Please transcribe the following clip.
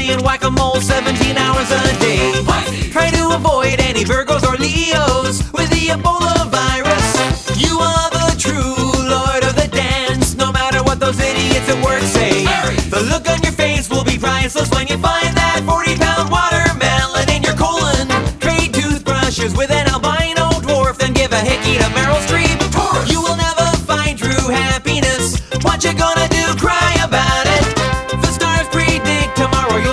playing whack-a-mole 17 hours a day. Try to avoid any Virgos or Leos with the Ebola virus. You are the true lord of the dance, no matter what those idiots at work say. The look on your face will be priceless when you find that